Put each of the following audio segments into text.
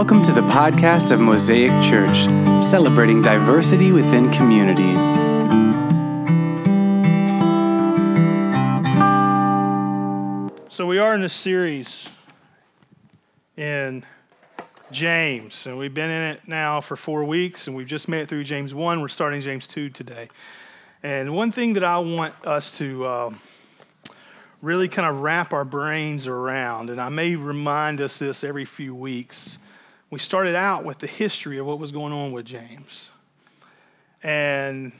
Welcome to the podcast of Mosaic Church, celebrating diversity within community. So we are in this series in James, and we've been in it now for 4 weeks, and we've just made it through James 1. We're starting James 2 today. And one thing that I want us to really kind of wrap our brains around, and I may remind us this every few weeks, we started out with the history of what was going on with James. And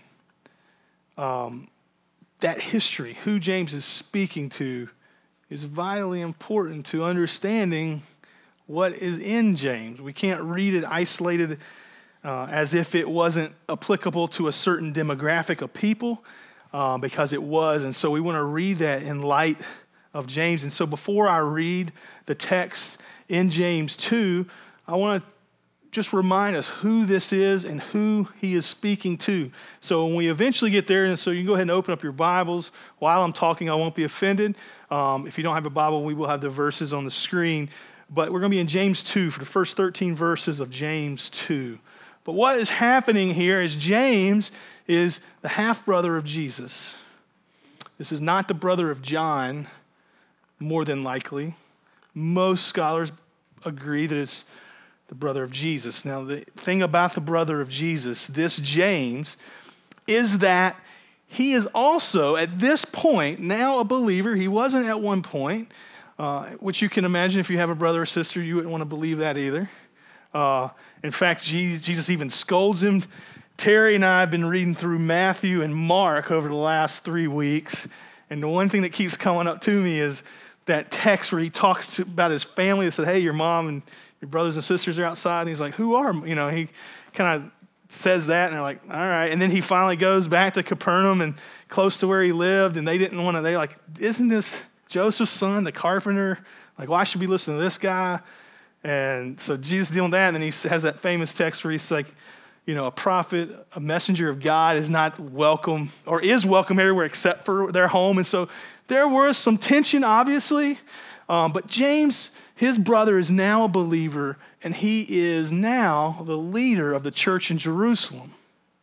that history, who James is speaking to, is vitally important to understanding what is in James. We can't read it isolated as if it wasn't applicable to a certain demographic of people, because it was. And so we want to read that in light of James. And so before I read the text in James 2, I want to just remind us who this is and who he is speaking to. So when we eventually get there, and so you can go ahead and open up your Bibles. While I'm talking, I won't be offended. If you don't have a Bible, we will have the verses on the screen. But we're going to be in James 2 for the first 13 verses of James 2. But what is happening here is James is the half-brother of Jesus. This is not the brother of John, more than likely. Most scholars agree that it's the brother of Jesus. Now, the thing about the brother of Jesus, this James, is that he is also, at this point, now a believer. He wasn't at one point, which you can imagine if you have a brother or sister, you wouldn't want to believe that either. In fact, Jesus even scolds him. Terry and I have been reading through Matthew and Mark over the last 3 weeks, and the one thing that keeps coming up to me is that text where he talks about his family. That said, hey, your mom and your brothers and sisters are outside. And he's like, who are, he kind of says that, and they're like, all right. And then he finally goes back to Capernaum and close to where he lived, and they didn't want to, they're like, isn't this Joseph's son, the carpenter? Like, why should we listen to this guy? And so Jesus dealing with that, and then he has that famous text where he's like, a prophet, a messenger of God is not welcome, or is welcome everywhere except for their home. And so there was some tension, obviously, but James, his brother, is now a believer, and he is now the leader of the church in Jerusalem.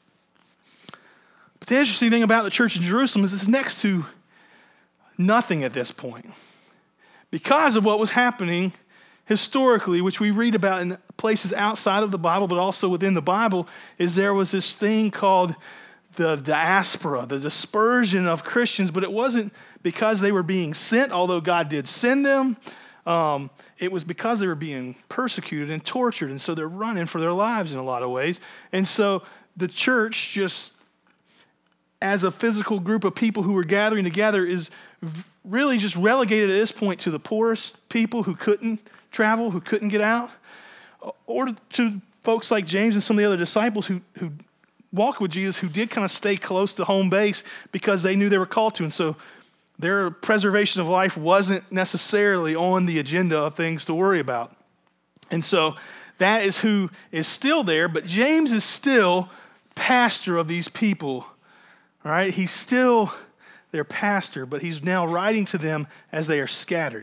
But the interesting thing about the church in Jerusalem is it's next to nothing at this point, because of what was happening historically, which we read about in places outside of the Bible, but also within the Bible, is there was this thing called the diaspora, the dispersion of Christians, but it wasn't because they were being sent, although God did send them. It was because they were being persecuted and tortured, and so they're running for their lives in a lot of ways. And so the church, just as a physical group of people who were gathering together, is really just relegated at this point to the poorest people who couldn't travel, who couldn't get out, or to folks like James and some of the other disciples who walked with Jesus, who did kind of stay close to home base because they knew they were called to. And so their preservation of life wasn't necessarily on the agenda of things to worry about. And so that is who is still there, but James is still pastor of these people. All right, he's still their pastor, but he's now writing to them as they are scattered.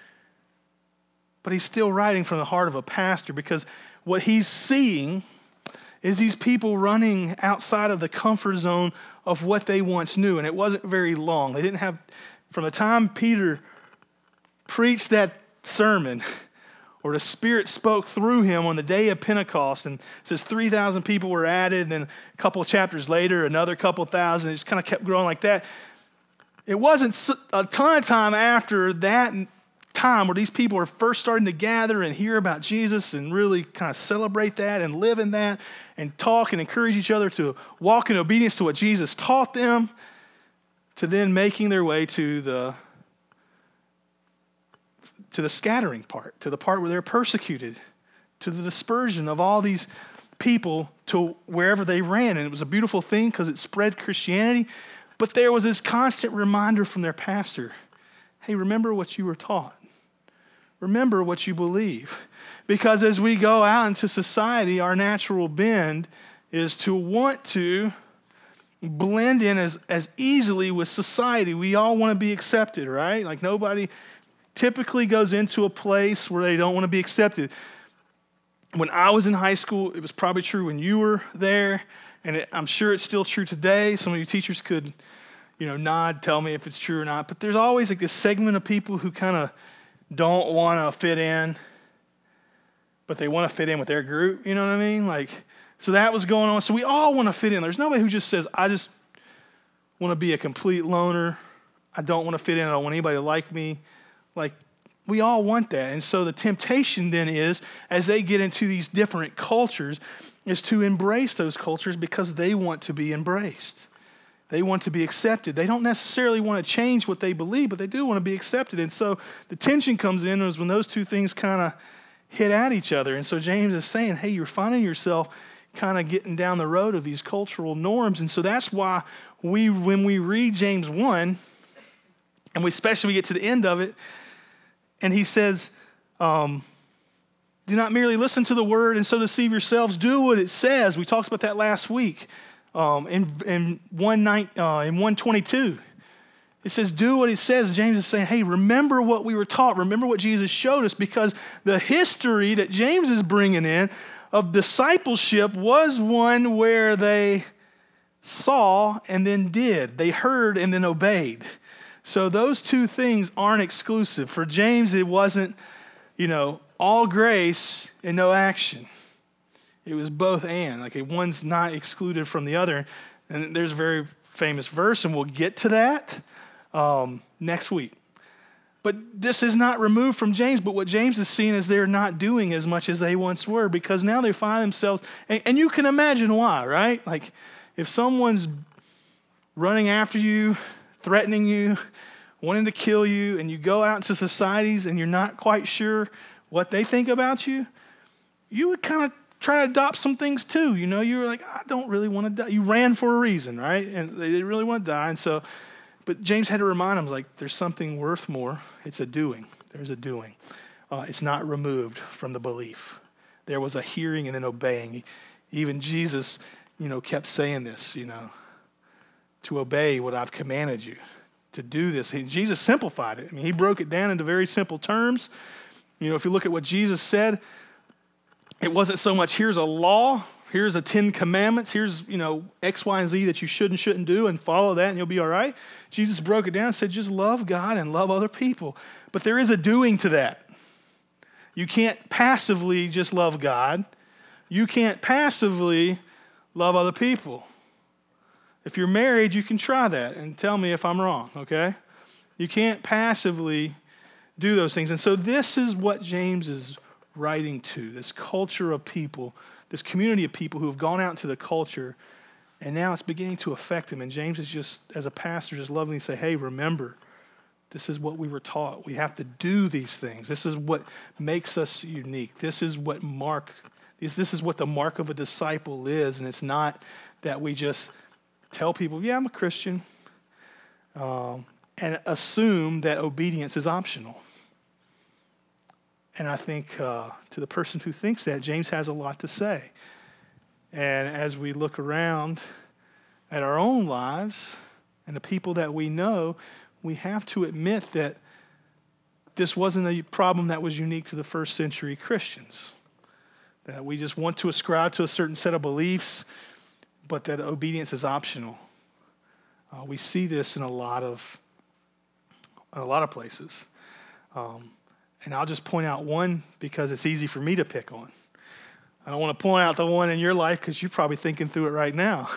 But he's still writing from the heart of a pastor, because what he's seeing is these people running outside of the comfort zone of what they once knew, and it wasn't very long. They didn't have, from the time Peter preached that sermon, or the Spirit spoke through him on the day of Pentecost, and it says 3,000 people were added, and then a couple of chapters later, another couple thousand. It just kind of kept growing like that. It wasn't a ton of time after that time where these people are first starting to gather and hear about Jesus and really kind of celebrate that and live in that and talk and encourage each other to walk in obedience to what Jesus taught them, to then making their way to the scattering part, to the part where they're persecuted, to the dispersion of all these people to wherever they ran. And it was a beautiful thing because it spread Christianity. But there was this constant reminder from their pastor, hey, remember what you were taught. Remember what you believe. Because as we go out into society, our natural bend is to want to blend in as easily with society. We all want to be accepted, right? Like nobody typically goes into a place where they don't want to be accepted. when I was in high school, it was probably true when you were there, and I'm sure it's still true today. Some of you teachers could, nod, tell me if it's true or not. But there's always like this segment of people who kind of don't want to fit in, but they want to fit in with their group. You know what I mean? So that was going on. So we all want to fit in. There's nobody who just says, I just want to be a complete loner. I don't want to fit in. I don't want anybody to like me. We all want that. And so the temptation then is, as they get into these different cultures, is to embrace those cultures because they want to be embraced. They want to be accepted. They don't necessarily want to change what they believe, but they do want to be accepted. And so the tension comes in is when those two things kind of hit at each other. And so James is saying, hey, you're finding yourself kind of getting down the road of these cultural norms. And so that's why when we read James 1, and especially we get to the end of it, and he says, do not merely listen to the word and so deceive yourselves. Do what it says. We talked about that last week in 122. It says, do what it says. James is saying, hey, remember what we were taught. Remember what Jesus showed us, because the history that James is bringing in of discipleship was one where they saw and then did. They heard and then obeyed. So those two things aren't exclusive. For James, it wasn't, all grace and no action. It was both and. One's not excluded from the other. And there's a very famous verse, and we'll get to that next week. But this is not removed from James, but what James is seeing is they're not doing as much as they once were, because now they find themselves, and you can imagine why, right? If someone's running after you, threatening you, wanting to kill you, and you go out into societies and you're not quite sure what they think about you, you would kind of try to adopt some things too. You were like, I don't really want to die. You ran for a reason, right? And they didn't really want to die. And so, but James had to remind them, there's something worth more. It's a doing. There's a doing. It's not removed from the belief. There was a hearing and then obeying. Even Jesus, kept saying this, to obey what I've commanded you, to do this. Jesus simplified it. he broke it down into very simple terms. If you look at what Jesus said, it wasn't so much here's a law, here's a 10 commandments, here's, X, Y, and Z that you should and shouldn't do, and follow that and you'll be all right. Jesus broke it down and said, just love God and love other people. But there is a doing to that. You can't passively just love God. You can't passively love other people. If you're married, you can try that and tell me if I'm wrong, okay? You can't passively do those things. And so this is what James is writing to, this culture of people, this community of people who have gone out into the culture, and now it's beginning to affect them. And James is just, as a pastor, just lovingly say, hey, remember, this is what we were taught. We have to do these things. This is what makes us unique. This is what this is what the mark of a disciple is, and it's not that we just tell people, yeah, I'm a Christian, and assume that obedience is optional. And I think to the person who thinks that, James has a lot to say. And as we look around at our own lives and the people that we know, we have to admit that this wasn't a problem that was unique to the first century Christians. That we just want to ascribe to a certain set of beliefs, but that obedience is optional. We see this in a lot of places. And I'll just point out one because it's easy for me to pick on. I don't want to point out the one in your life because you're probably thinking through it right now.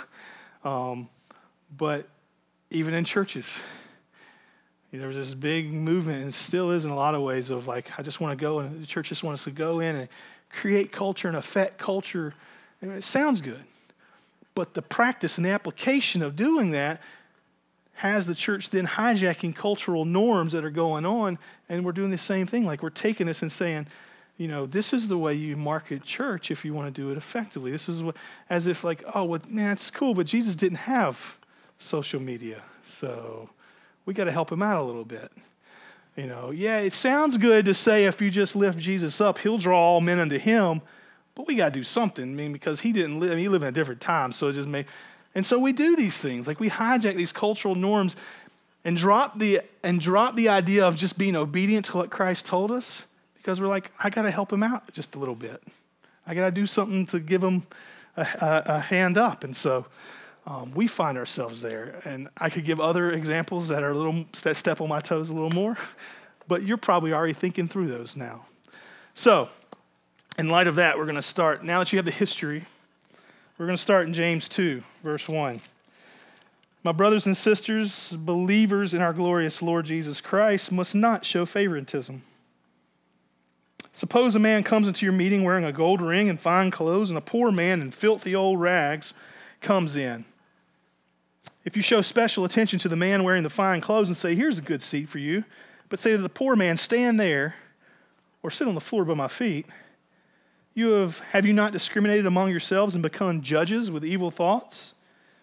But even in churches, there was this big movement, and still is in a lot of ways, of I just want to go, and the church just wants us to go in and create culture and affect culture. It sounds good. But the practice and the application of doing that has the church then hijacking cultural norms that are going on, and we're doing the same thing. We're taking this and saying, this is the way you market church if you want to do it effectively. This is what, as if it's cool, but Jesus didn't have social media, so we got to help him out a little bit. It sounds good to say if you just lift Jesus up, he'll draw all men unto him, but we got to do something. Because he didn't live, he lived in a different time, so it just made. And so we do these things, we hijack these cultural norms and drop the idea of just being obedient to what Christ told us, because we're I got to help him out just a little bit. I got to do something to give them a hand up. And so we find ourselves there. And I could give other examples that are that step on my toes a little more, but you're probably already thinking through those now. So in light of that, we're going to start, now that you have the history, we're going to start in James 2, verse 1. My brothers and sisters, believers in our glorious Lord Jesus Christ, must not show favoritism. Suppose a man comes into your meeting wearing a gold ring and fine clothes, and a poor man in filthy old rags comes in. If you show special attention to the man wearing the fine clothes and say, here's a good seat for you, but say to the poor man, stand there or sit on the floor by my feet, have you not discriminated among yourselves and become judges with evil thoughts?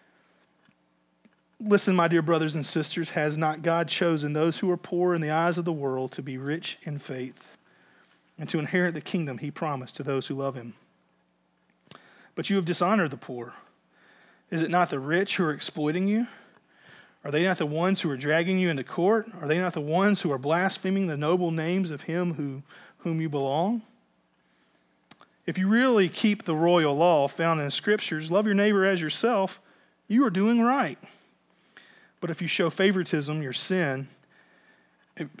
Listen, my dear brothers and sisters, has not God chosen those who are poor in the eyes of the world to be rich in faith and to inherit the kingdom he promised to those who love him? But you have dishonored the poor. Is it not the rich who are exploiting you? Are they not the ones who are dragging you into court? Are they not the ones who are blaspheming the noble names of him whom you belong? If you really keep the royal law found in the Scriptures, love your neighbor as yourself, you are doing right. But if you show favoritism, you sin and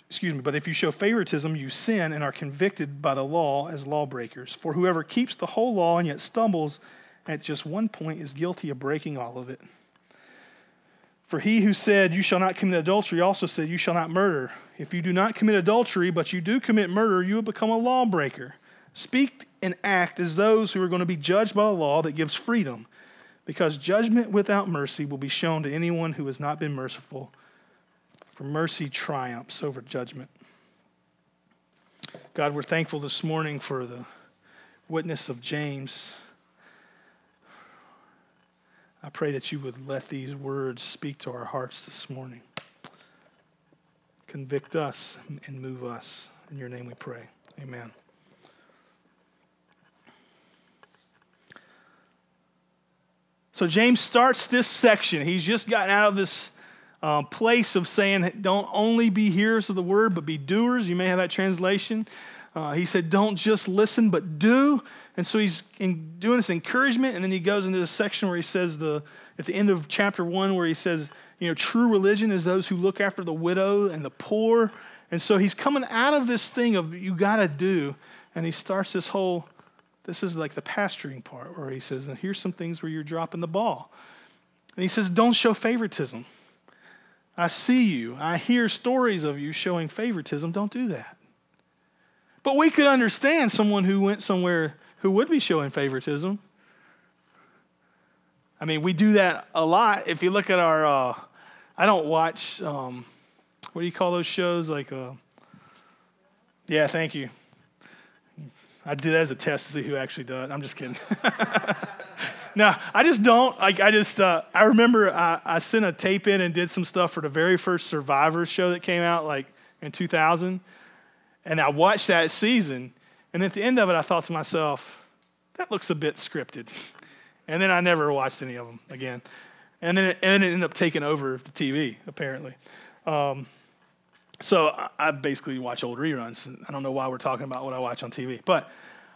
are convicted by the law as lawbreakers. For whoever keeps the whole law and yet stumbles at just one point is guilty of breaking all of it. For he who said, you shall not commit adultery, also said, you shall not murder. If you do not commit adultery, but you do commit murder, you have become a lawbreaker. Speak and act as those who are going to be judged by a law that gives freedom, because judgment without mercy will be shown to anyone who has not been merciful, for mercy triumphs over judgment. God, we're thankful this morning for the witness of James. I pray that you would let these words speak to our hearts this morning. Convict us and move us. In your name we pray. Amen. So James starts this section. He's just gotten out of this place of saying, don't only be hearers of the word, but be doers. You may have that translation. He said, don't just listen, but do. And so he's doing this encouragement, and then he goes into this section where he says, at the end of chapter 1, where he says, true religion is those who look after the widow and the poor. And so he's coming out of this thing of you got to do, and he starts this is like the pastoring part where he says, here's some things where you're dropping the ball. And he says, don't show favoritism. I see you. I hear stories of you showing favoritism. Don't do that. But we could understand someone who went somewhere who would be showing favoritism. I mean, we do that a lot. If you look at our, I don't watch, what do you call those shows? Yeah, thank you. I did that as a test to see who actually does. I'm just kidding. No, I just don't. I remember I sent a tape in and did some stuff for the very first Survivor show that came out in 2000. And I watched that season. And at the end of it, I thought to myself, that looks a bit scripted. And then I never watched any of them again. And then it ended up taking over the TV, apparently. So I basically watch old reruns. I don't know why we're talking about what I watch on TV. But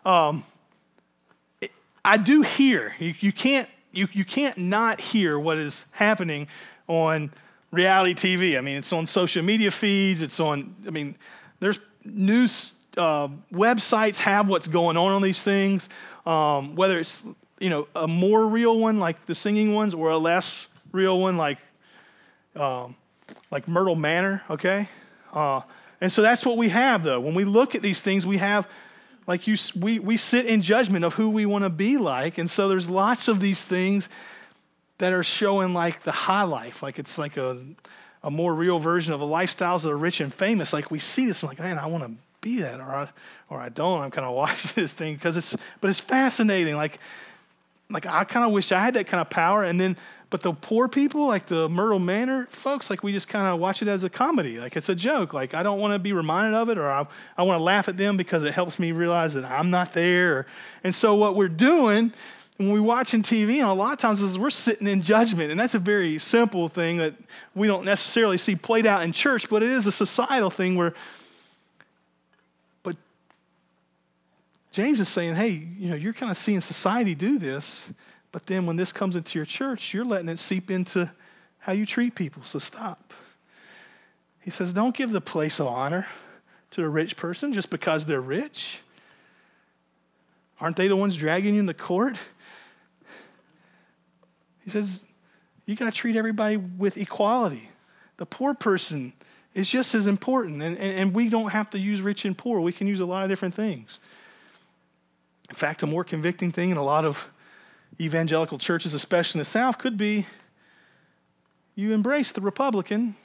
I do hear. You can't not hear what is happening on reality TV. I mean, it's on social media feeds. There's news websites have what's going on these things, whether it's a more real one like the singing ones or a less real one like Myrtle Manor, okay? And so that's what we have, though. When we look at these things, we have, we sit in judgment of who we want to be like, and so there's lots of these things that are showing the high life, it's like a more real version of the lifestyles that are rich and famous. We see this, I'm man, I want to be that, or I don't. I'm kind of watching this thing but it's fascinating. I kind of wish I had that kind of power. But the poor people, the Myrtle Manor folks, we just kind of watch it as a comedy. It's a joke. I don't want to be reminded of it, or I want to laugh at them because it helps me realize that I'm not there. And so what we're doing when we're watching TV, and a lot of times is we're sitting in judgment. And that's a very simple thing that we don't necessarily see played out in church, but it is a societal thing where, but James is saying, hey, you're kind of seeing society do this, but then when this comes into your church, you're letting it seep into how you treat people, so stop. He says, don't give the place of honor to a rich person just because they're rich. Aren't they the ones dragging you into court? He says, you got to treat everybody with equality. The poor person is just as important, and we don't have to use rich and poor. We can use a lot of different things. In fact, a more convicting thing in a lot of evangelical churches, especially in the South, could be you embrace the Republican,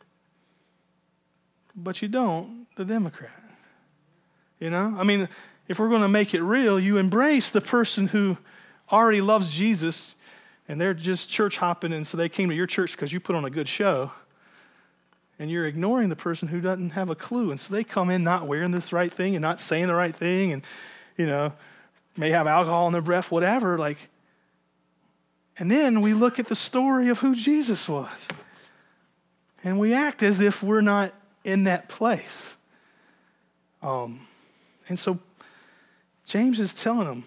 but you don't the Democrat. I mean, if we're going to make it real, you embrace the person who already loves Jesus and they're just church hopping, and so they came to your church because you put on a good show, and you're ignoring the person who doesn't have a clue. And so they come in not wearing this right thing and not saying the right thing and, may have alcohol in their breath, whatever. And then we look at the story of who Jesus was. And we act as if we're not in that place. And so James is telling them,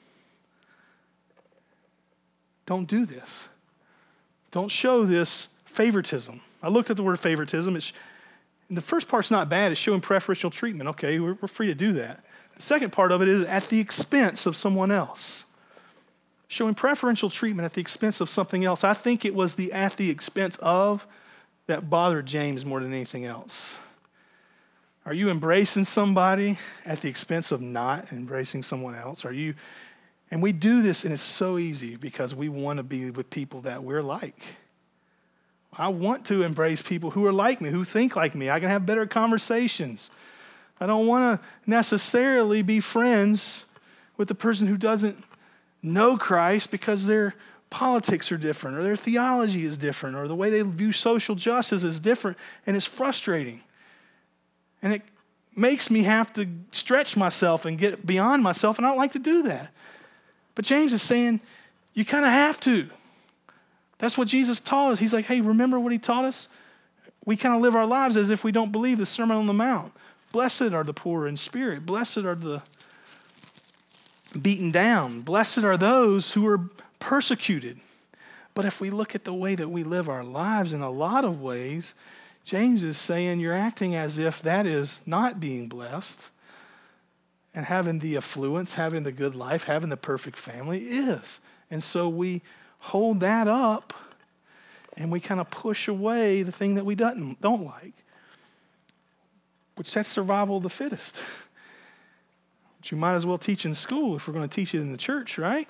don't do this. Don't show this favoritism. I looked at the word favoritism. The first part's not bad. It's showing preferential treatment. Okay, we're free to do that. The second part of it is at the expense of someone else. Showing preferential treatment at the expense of something else. I think it was the at the expense of that bothered James more than anything else. Are you embracing somebody at the expense of not embracing someone else? And we do this, and it's so easy because we want to be with people that we're like. I want to embrace people who are like me, who think like me. I can have better conversations. I don't want to necessarily be friends with the person who doesn't know Christ because their politics are different or their theology is different or the way they view social justice is different, and it's frustrating. And it makes me have to stretch myself and get beyond myself, and I don't like to do that. But James is saying, you kind of have to. That's what Jesus taught us. He's like, hey, remember what he taught us? We kind of live our lives as if we don't believe the Sermon on the Mount. Blessed are the poor in spirit. Blessed are the beaten down. Blessed are those who are persecuted. But if we look at the way that we live our lives in a lot of ways, James is saying you're acting as if that is not being blessed, and having the affluence, having the good life, having the perfect family is. And so we hold that up and we kind of push away the thing that we don't like, which that's survival of the fittest. Which you might as well teach in school if we're going to teach it in the church, right?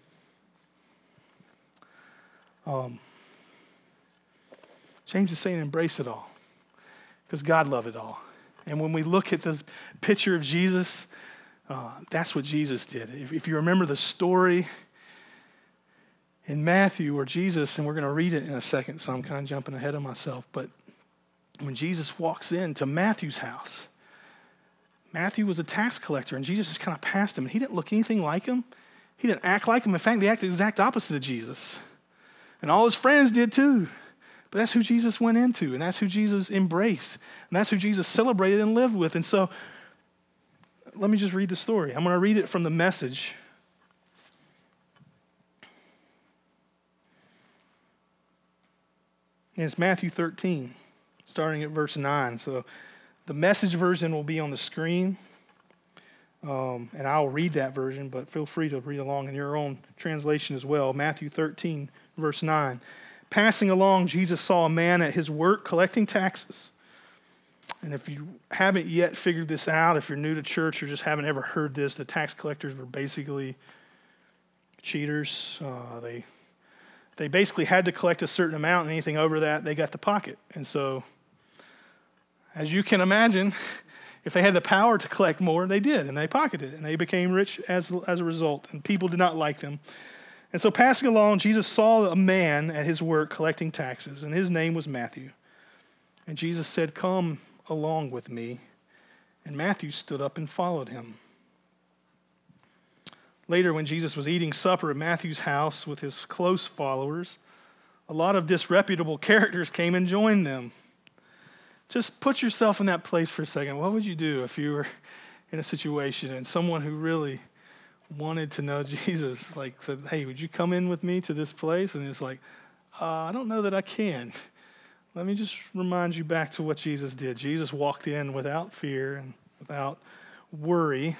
James is saying embrace it all because God loved it all. And when we look at the picture of Jesus, that's what Jesus did. If you remember the story in Matthew where Jesus, and we're going to read it in a second, so I'm kind of jumping ahead of myself, but when Jesus walks into Matthew's house, Matthew was a tax collector, and Jesus just kind of passed him. He didn't look anything like him. He didn't act like him. In fact, he acted the exact opposite of Jesus. And all his friends did too. But that's who Jesus went into, and that's who Jesus embraced, and that's who Jesus celebrated and lived with. And so let me just read the story. I'm going to read it from the Message. And it's Matthew 13, starting at verse 9. So the Message version will be on the screen, and I'll read that version, but feel free to read along in your own translation as well. Matthew 13, verse 9. Passing along, Jesus saw a man at his work collecting taxes. And if you haven't yet figured this out, if you're new to church or just haven't ever heard this, the tax collectors were basically cheaters. They basically had to collect a certain amount, and anything over that, they got to pocket. And so, as you can imagine, if they had the power to collect more, they did, and they pocketed it, and they became rich as a result, and people did not like them. And so passing along, Jesus saw a man at his work collecting taxes, and his name was Matthew. And Jesus said, "Come along with me." And Matthew stood up and followed him. Later, when Jesus was eating supper at Matthew's house with his close followers, a lot of disreputable characters came and joined them. Just put yourself in that place for a second. What would you do if you were in a situation and someone who really wanted to know Jesus, like said, hey, would you come in with me to this place? And it's like, I don't know that I can. Let me just remind you back to what Jesus did. Jesus walked in without fear and without worry.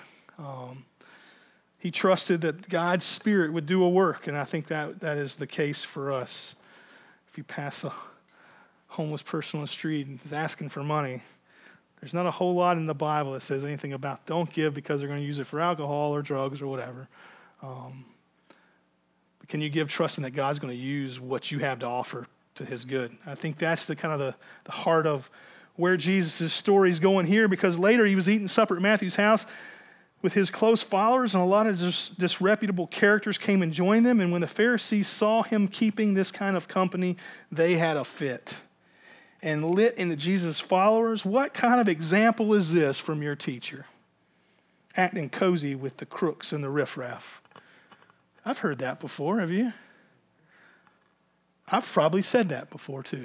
He trusted that God's Spirit would do a work, and I think that is the case for us. If you pass a homeless person on the street and is asking for money, there's not a whole lot in the Bible that says anything about don't give because they're going to use it for alcohol or drugs or whatever. But can you give trusting that God's going to use what you have to offer to his good? I think that's the kind of the heart of where Jesus' story is going here, because later he was eating supper at Matthew's house with his close followers, and a lot of disreputable characters came and joined them. And when the Pharisees saw him keeping this kind of company, they had a fit and lit into Jesus' followers. What kind of example is this from your teacher? Acting cozy with the crooks and the riffraff. I've heard that before, have you? I've probably said that before too.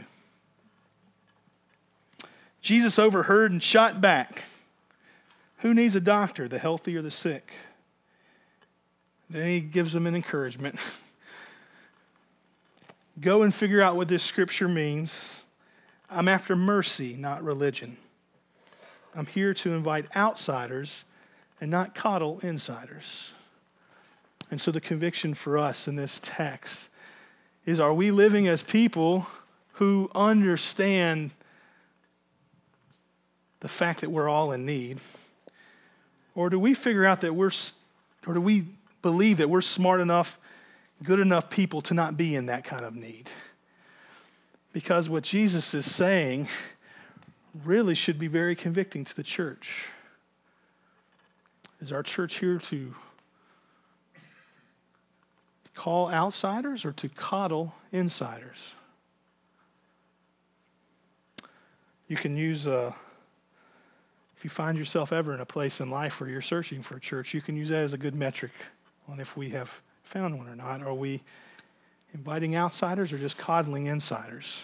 Jesus overheard and shot back. Who needs a doctor, the healthy or the sick? Then he gives them an encouragement. Go and figure out what this scripture means. I'm after mercy, not religion. I'm here to invite outsiders and not coddle insiders. And so the conviction for us in this text is, are we living as people who understand the fact that we're all in need? Or do we figure out that do we believe that we're smart enough, good enough people to not be in that kind of need? Because what Jesus is saying really should be very convicting to the church. Is our church here to call outsiders or to coddle insiders? You can use if you find yourself ever in a place in life where you're searching for a church, you can use that as a good metric on if we have found one or not. Are we inviting outsiders or just coddling insiders?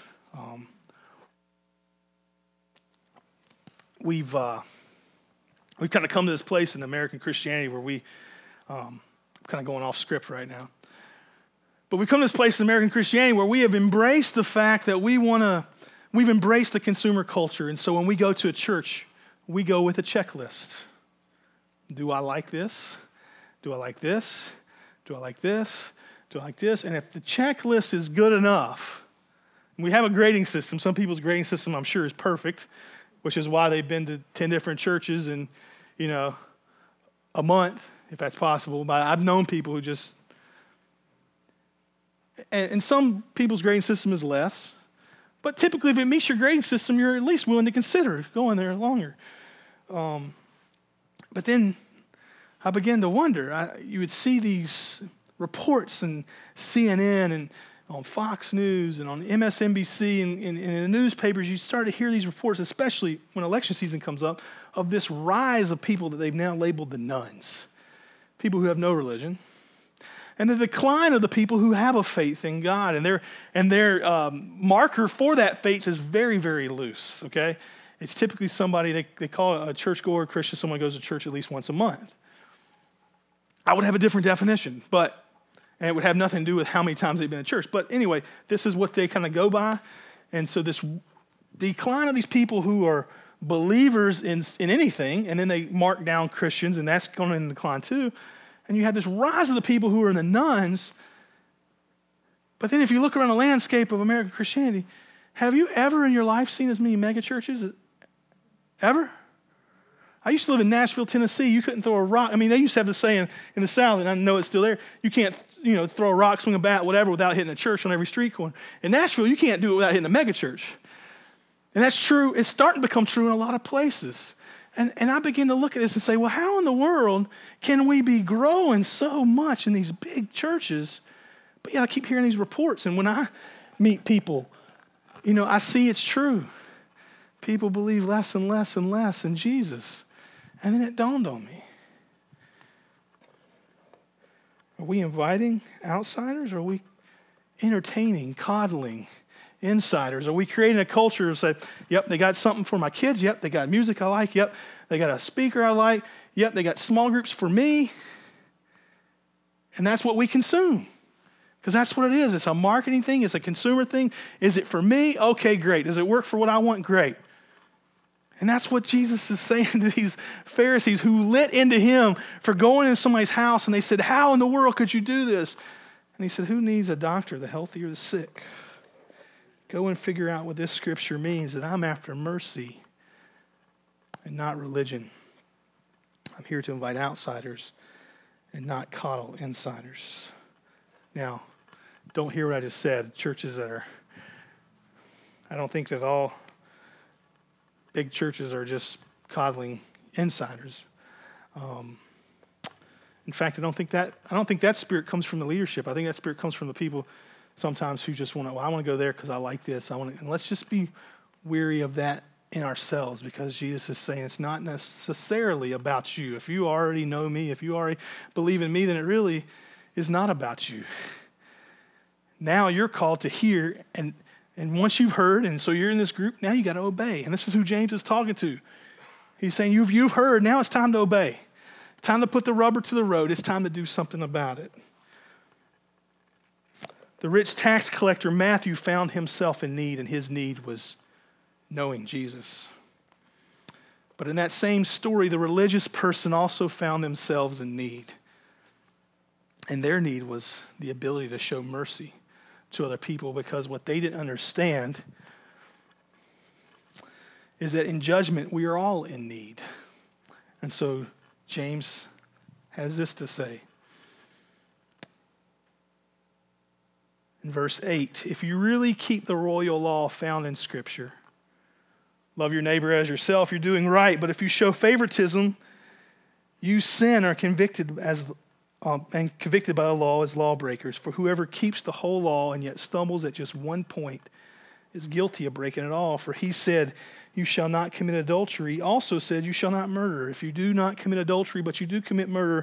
We've kind of come to this place in American Christianity where we, I'm kind of going off script right now, but we've come to this place in American Christianity where we have embraced the fact that we've embraced the consumer culture. And so when we go to a church, we go with a checklist. Do I like this? Do I like this? Do I like this? Do I like this? And if the checklist is good enough, we have a grading system. Some people's grading system, I'm sure, is perfect, which is why they've been to 10 different churches in, a month, if that's possible. But I've known people who just, and some people's grading system is less. But typically, if it meets your grading system, you're at least willing to consider going there longer. But then I began to wonder. You would see these reports in CNN and on Fox News and on MSNBC and in the newspapers. You start to hear these reports, especially when election season comes up, of this rise of people that they've now labeled the nones, people who have no religion. And the decline of the people who have a faith in God. And their marker for that faith is very, very loose, okay? It's typically somebody, they call a churchgoer Christian, someone who goes to church at least once a month. I would have a different definition, and it would have nothing to do with how many times they've been in church. But anyway, this is what they kind of go by. And so this decline of these people who are believers in anything, and then they mark down Christians, and that's going to decline too. And you have this rise of the people who are in the nones. But then if you look around the landscape of American Christianity, have you ever in your life seen as many mega churches? Ever? I used to live in Nashville, Tennessee. You couldn't throw a rock. I mean, they used to have the saying in the South, and I know it's still there, you can't throw a rock, swing a bat, whatever, without hitting a church on every street corner. In Nashville, you can't do it without hitting a mega church. And that's true. It's starting to become true in a lot of places. And I begin to look at this and say, well, how in the world can we be growing so much in these big churches? But yeah, I keep hearing these reports. And when I meet people, I see it's true. People believe less and less and less in Jesus. And then it dawned on me. Are we inviting outsiders? Or are we entertaining, coddling insiders? Are we creating a culture of say, yep, they got something for my kids. Yep, they got music I like. Yep, they got a speaker I like. Yep, they got small groups for me. And that's what we consume. Because that's what it is. It's a marketing thing. It's a consumer thing. Is it for me? Okay, great. Does it work for what I want? Great. And that's what Jesus is saying to these Pharisees who lit into him for going in somebody's house. And they said, how in the world could you do this? And he said, who needs a doctor, the healthy or the sick? Go and figure out what this scripture means, that I'm after mercy and not religion. I'm here to invite outsiders and not coddle insiders. Now, don't hear what I just said. Churches that are, I don't think that all big churches are just coddling insiders. In fact, I don't think that spirit comes from the leadership. I think that spirit comes from the people sometimes who just want to, well, I want to go there because I like this. And let's just be weary of that in ourselves, because Jesus is saying it's not necessarily about you. If you already know me, if you already believe in me, then it really is not about you. Now you're called to hear, and once you've heard, and so you're in this group, now you got to obey. And this is who James is talking to. He's saying, you've heard, now it's time to obey. It's time to put the rubber to the road. It's time to do something about it. The rich tax collector Matthew found himself in need, and his need was knowing Jesus. But in that same story, the religious person also found themselves in need. And their need was the ability to show mercy to other people, because what they didn't understand is that in judgment, we are all in need. And so James has this to say. In verse 8, if you really keep the royal law found in Scripture, love your neighbor as yourself, you're doing right. But if you show favoritism, you sin or convicted and convicted by the law as lawbreakers. For whoever keeps the whole law and yet stumbles at just one point is guilty of breaking it all. For he said, you shall not commit adultery. He also said, you shall not murder. If you do not commit adultery, but you do commit murder,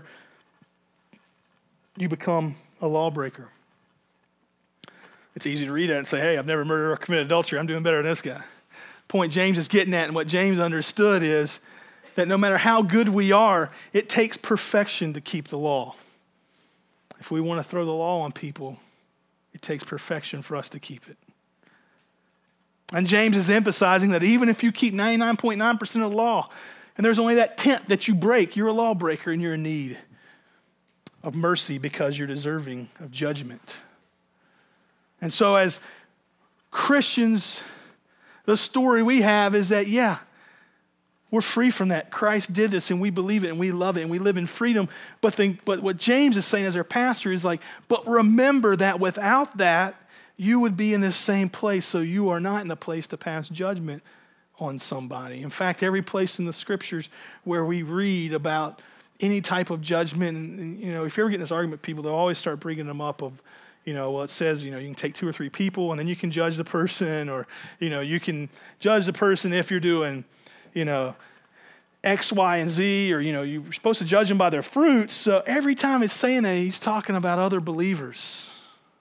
you become a lawbreaker. It's easy to read that and say, hey, I've never murdered or committed adultery. I'm doing better than this guy. Point James is getting at, and what James understood is that no matter how good we are, it takes perfection to keep the law. If we want to throw the law on people, it takes perfection for us to keep it. And James is emphasizing that even if you keep 99.9% of the law, and there's only that tenth that you break, you're a lawbreaker and you're in need of mercy because you're deserving of judgment. And so as Christians, the story we have is that, yeah, we're free from that. Christ did this and we believe it and we love it and we live in freedom. But what James is saying as our pastor is like, but remember that without that, you would be in this same place, so you are not in a place to pass judgment on somebody. In fact, every place in the scriptures where we read about any type of judgment, and if you ever get in this argument with people, they'll always start bringing them up of, well, it says, you can take 2 or 3 people and then you can judge the person, or, you can judge the person if you're doing, X, Y, and Z, or, you're supposed to judge them by their fruits. So every time it's saying that, he's talking about other believers.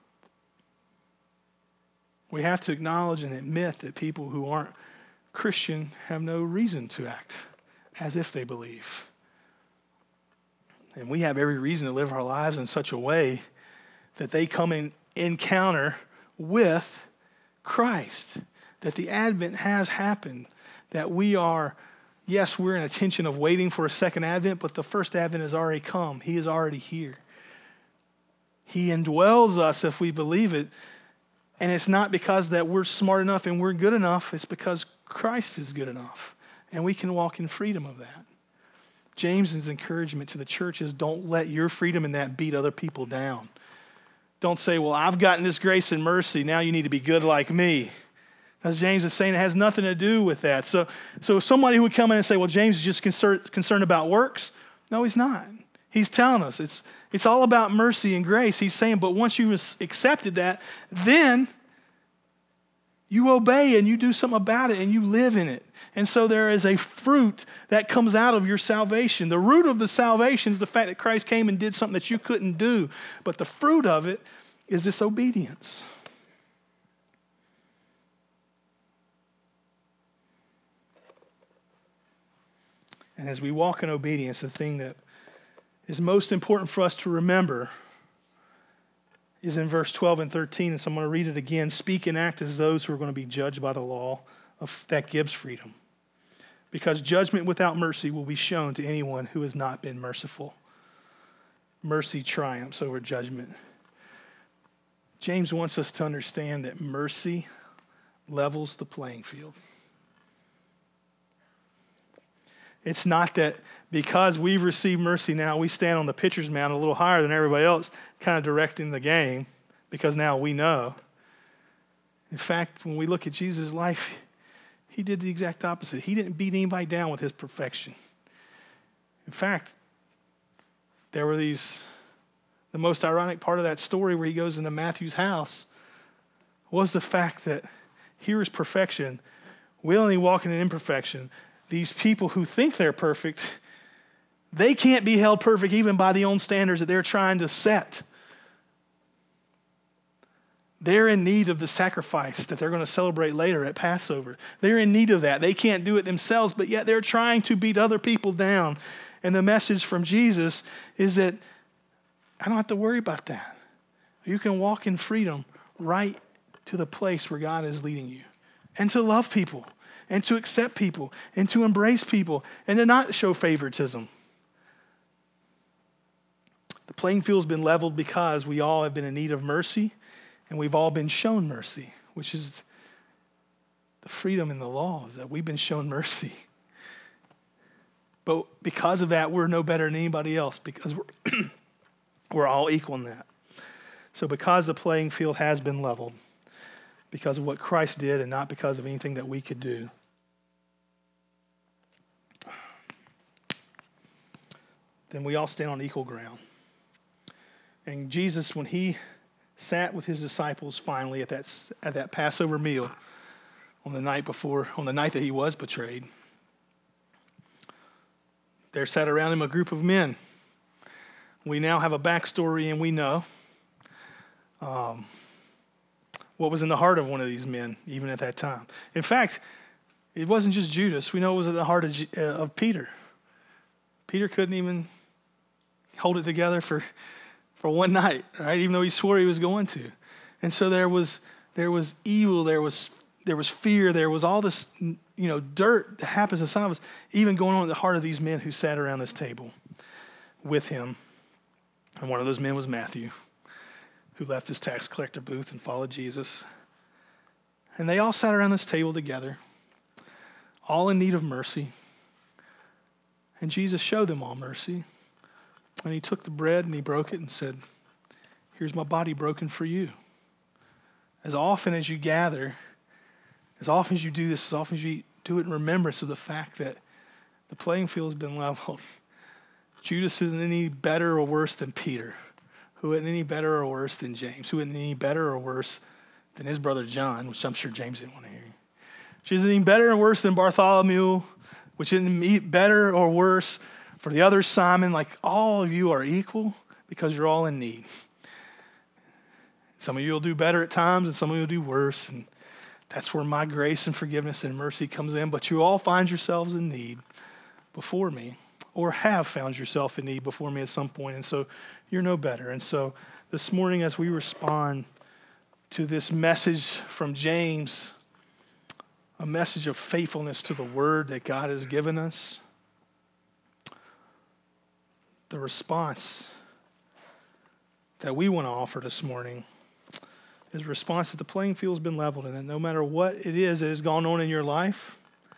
We have to acknowledge and admit that people who aren't Christian have no reason to act as if they believe. And we have every reason to live our lives in such a way that they come in encounter with Christ, that the Advent has happened, that we are, yes, we're in a tension of waiting for a second Advent, but the first Advent has already come. He is already here. He indwells us if we believe it. And it's not because that we're smart enough and we're good enough. It's because Christ is good enough. And we can walk in freedom of that. James's encouragement to the church is don't let your freedom in that beat other people down. Don't say, well, I've gotten this grace and mercy. Now you need to be good like me. As James is saying, it has nothing to do with that. So somebody who would come in and say, well, James is just concerned about works. No, he's not. He's telling us it's all about mercy and grace. He's saying, but once you've accepted that, then you obey and you do something about it and you live in it. And so there is a fruit that comes out of your salvation. The root of the salvation is the fact that Christ came and did something that you couldn't do. But the fruit of it is this obedience. And as we walk in obedience, the thing that is most important for us to remember is in verse 12 and 13, and so I'm going to read it again. Speak and act as those who are going to be judged by the law that gives freedom, because judgment without mercy will be shown to anyone who has not been merciful. Mercy triumphs over judgment. James wants us to understand that mercy levels the playing field. It's not that because we've received mercy now, we stand on the pitcher's mound a little higher than everybody else, kind of directing the game, because now we know. In fact, when we look at Jesus' life, he did the exact opposite. He didn't beat anybody down with his perfection. In fact, there were the most ironic part of that story where he goes into Matthew's house was the fact that here is perfection, willingly walking in imperfection. These people who think they're perfect, they can't be held perfect even by the own standards that they're trying to set. They're in need of the sacrifice that they're going to celebrate later at Passover. They're in need of that. They can't do it themselves, but yet they're trying to beat other people down. And the message from Jesus is that I don't have to worry about that. You can walk in freedom right to the place where God is leading you, and to love people, and to accept people, and to embrace people, and to not show favoritism. The playing field's been leveled because we all have been in need of mercy, and we've all been shown mercy, which is the freedom in the law, is that we've been shown mercy. But because of that, we're no better than anybody else, because we're all equal in that. So because the playing field has been leveled, because of what Christ did and not because of anything that we could do, then we all stand on equal ground. And Jesus, when he sat with his disciples finally at that Passover meal on the night that he was betrayed, there sat around him a group of men. We now have a backstory, and we know what was in the heart of one of these men, even at that time. In fact, it wasn't just Judas. We know it was in the heart of Peter. Peter couldn't even hold it together for one night, right? Even though he swore he was going to. And so there was evil, there was fear, there was all this, dirt that happens inside of us, even going on in the heart of these men who sat around this table with him. And one of those men was Matthew, who left his tax collector booth and followed Jesus. And they all sat around this table together, all in need of mercy. And Jesus showed them all mercy. And he took the bread and he broke it and said, "Here's my body broken for you." As often as you gather, as often as you do this, as often as you eat, do it in remembrance of the fact that the playing field has been leveled. Judas isn't any better or worse than Peter, who isn't any better or worse than James, who isn't any better or worse than his brother John, which I'm sure James didn't want to hear. She isn't any better or worse than Bartholomew, which isn't better or worse for the other Simon. Like, all of you are equal because you're all in need. Some of you will do better at times and some of you will do worse. And that's where my grace and forgiveness and mercy comes in. But you all find yourselves in need before me, or have found yourself in need before me at some point. And so you're no better. And so this morning, as we respond to this message from James, a message of faithfulness to the word that God has given us, the response that we want to offer this morning is a response that the playing field has been leveled, and that no matter what it is that has gone on in your life,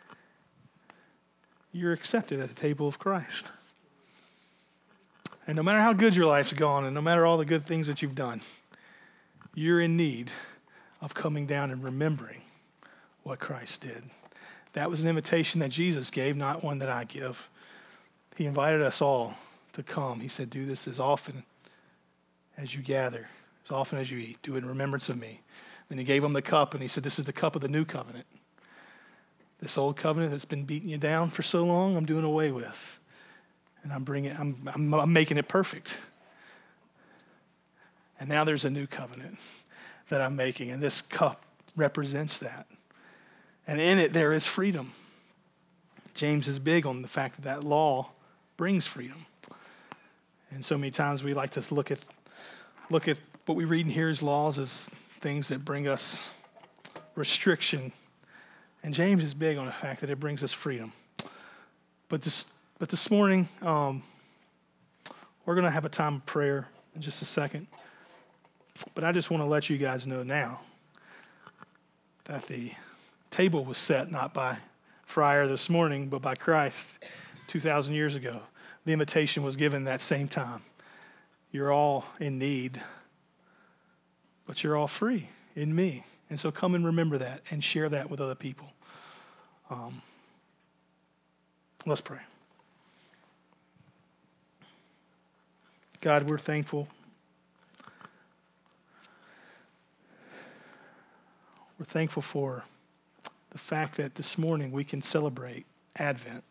you're accepted at the table of Christ. And no matter how good your life's gone, and no matter all the good things that you've done, you're in need of coming down and remembering what Christ did. That was an invitation that Jesus gave, not one that I give. He invited us all to come. He said, "Do this as often as you gather, as often as you eat. Do it in remembrance of me." Then he gave them the cup, and he said, "This is the cup of the new covenant. This old covenant that's been beating you down for so long, I'm doing away with. And I'm making it perfect. And now there's a new covenant that I'm making, and this cup represents that. And in it there is freedom. James is big on the fact that that law brings freedom. And so many times we like to look at what we read and hear as laws as things that bring us restriction. And James is big on the fact that it brings us freedom. But this morning, we're going to have a time of prayer in just a second. But I just want to let you guys know now that the table was set not by Friar this morning, but by Christ 2,000 years ago. The invitation was given that same time. You're all in need, but you're all free in me. And so come and remember that and share that with other people. Let's pray. God, we're thankful. We're thankful for the fact that this morning we can celebrate Advent,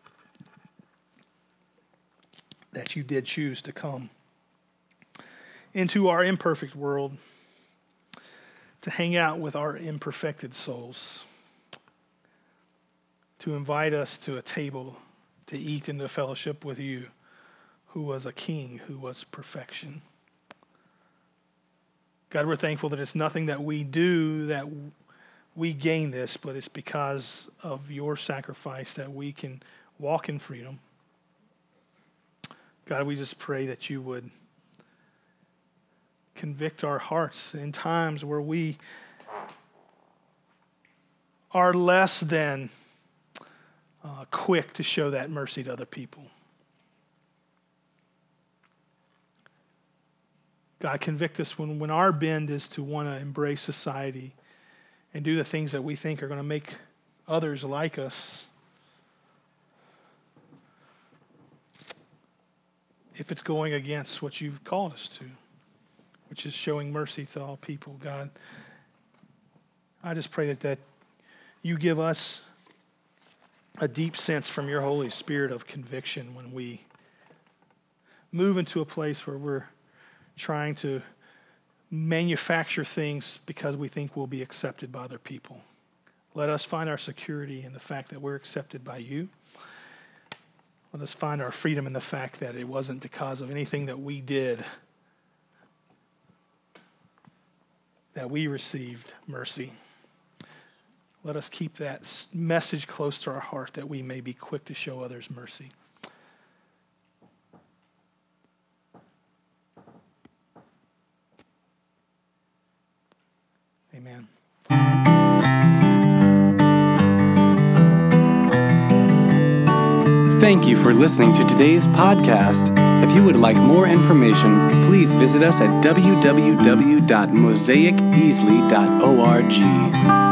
that you did choose to come into our imperfect world, to hang out with our imperfected souls, to invite us to a table to eat in the fellowship with you, who was a king, who was perfection. God, we're thankful that it's nothing that we do that we gain this, but it's because of your sacrifice that we can walk in freedom. God, we just pray that you would convict our hearts in times where we are less than quick to show that mercy to other people. God, convict us when our bend is to want to embrace society and do the things that we think are going to make others like us. If it's going against what you've called us to, which is showing mercy to all people, God, I just pray that you give us a deep sense from your Holy Spirit of conviction when we move into a place where we're trying to manufacture things because we think we'll be accepted by other people. Let us find our security in the fact that we're accepted by you. Let us find our freedom in the fact that it wasn't because of anything that we did that we received mercy. Let us keep that message close to our heart that we may be quick to show others mercy. Amen. Thank you for listening to today's podcast. If you would like more information, please visit us at www.mosaiceasley.org.